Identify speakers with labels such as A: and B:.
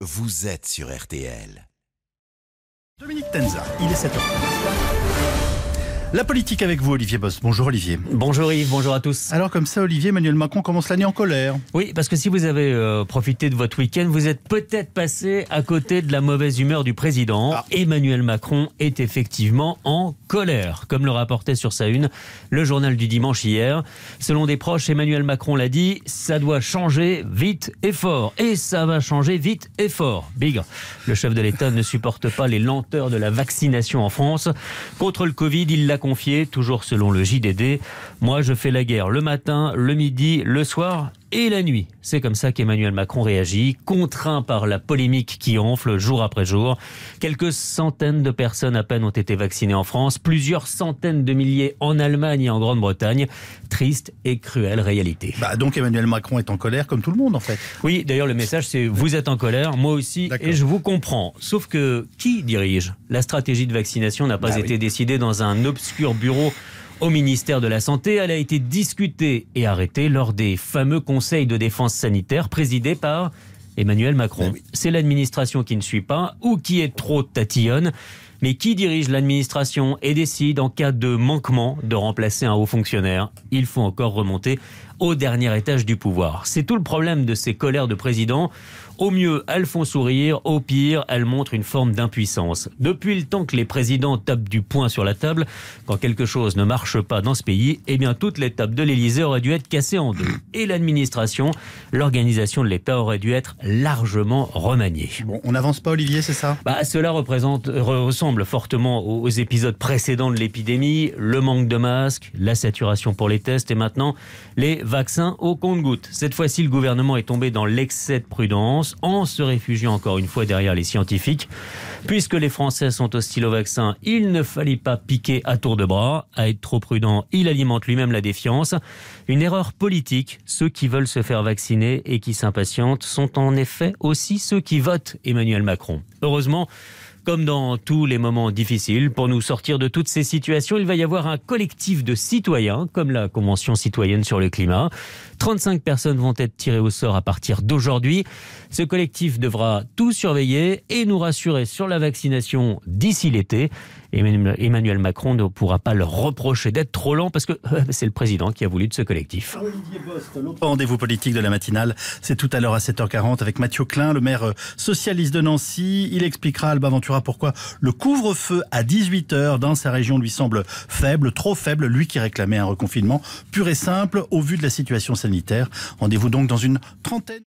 A: vous êtes sur RTL.
B: Dominique Tenza, il est 7h. La politique avec vous, Olivier Boss. Bonjour Olivier.
C: Bonjour Yves, bonjour à tous.
B: Alors comme ça, Olivier, Emmanuel Macron commence l'année en colère.
C: Oui, parce que si vous avez profité de votre week-end, vous êtes peut-être passé à côté de la mauvaise humeur du président. Emmanuel Macron est effectivement en colère, comme le rapportait sur sa une le journal du dimanche hier. Selon des proches, Emmanuel Macron l'a dit, ça doit changer vite et fort. Et ça va changer vite et fort. Bigre, le chef de l'État ne supporte pas les lenteurs de la vaccination en France. Contre le Covid, il l'a confié, toujours selon le JDD. Moi, je fais la guerre le matin, le midi, le soir et la nuit. C'est comme ça qu'Emmanuel Macron réagit, contraint par la polémique qui enfle jour après jour. Quelques centaines de personnes à peine ont été vaccinées en France, plusieurs centaines de milliers en Allemagne et en Grande-Bretagne. Triste et cruelle réalité.
B: Donc Emmanuel Macron est en colère comme tout le monde en fait.
C: Oui, d'ailleurs le message c'est vous êtes en colère, moi aussi, et je vous comprends. Sauf que qui dirige ? La stratégie de vaccination n'a pas été décidée dans un obscur bureau au ministère de la Santé. Elle a été discutée et arrêtée lors des fameux conseils de défense sanitaire présidés par Emmanuel Macron. C'est l'administration qui ne suit pas ou qui est trop tatillonne. Mais qui dirige l'administration et décide en cas de manquement de remplacer un haut fonctionnaire ? Il faut encore remonter au dernier étage du pouvoir. C'est tout le problème de ces colères de président. Au mieux, elles font sourire, au pire, elles montrent une forme d'impuissance. Depuis le temps que les présidents tapent du poing sur la table, quand quelque chose ne marche pas dans ce pays, eh bien toute l'étape de l'Élysée aurait dû être cassée en deux. Et l'administration, l'organisation de l'État aurait dû être largement remaniée.
B: Bon, on n'avance pas Olivier, c'est ça ?
C: Cela ressemble fortement aux épisodes précédents de l'épidémie, le manque de masques, la saturation pour les tests et maintenant les vaccins au compte-gouttes. Cette fois-ci, le gouvernement est tombé dans l'excès de prudence en se réfugiant encore une fois derrière les scientifiques. Puisque les Français sont hostiles au vaccin, il ne fallait pas piquer à tour de bras. À être trop prudent, il alimente lui-même la défiance. Une erreur politique. Ceux qui veulent se faire vacciner et qui s'impatientent sont en effet aussi ceux qui votent Emmanuel Macron. Heureusement, comme dans tous les moments difficiles, pour nous sortir de toutes ces situations, il va y avoir un collectif de citoyens, comme la Convention citoyenne sur le climat. 35 personnes vont être tirées au sort à partir d'aujourd'hui. Ce collectif devra tout surveiller et nous rassurer sur la vaccination d'ici l'été. Emmanuel Macron ne pourra pas leur reprocher d'être trop lent parce que c'est le président qui a voulu de ce collectif.
B: Olivier Bost, l'autre rendez-vous politique de la matinale, c'est tout à l'heure à 7h40 avec Mathieu Klein, le maire socialiste de Nancy. Il expliquera à Alba Ventura pourquoi le couvre-feu à 18h dans sa région lui semble faible, trop faible, lui qui réclamait un reconfinement pur et simple au vu de la situation sanitaire. Rendez-vous donc dans une trentaine.